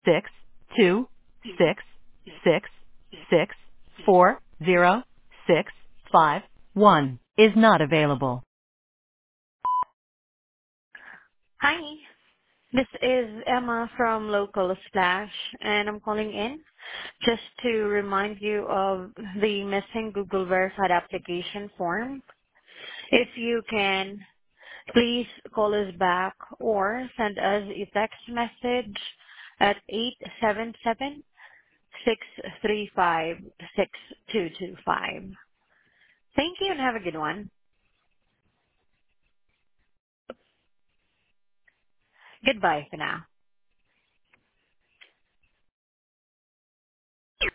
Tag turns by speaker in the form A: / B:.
A: 62666640651 is not available.
B: Hi, this is Emma from Local Splash, and I'm calling in just to remind you of the missing Google Verified application form. If you can, please call us back or send us a text message at 877-635-6225. Thank you and have a good one. Goodbye for now.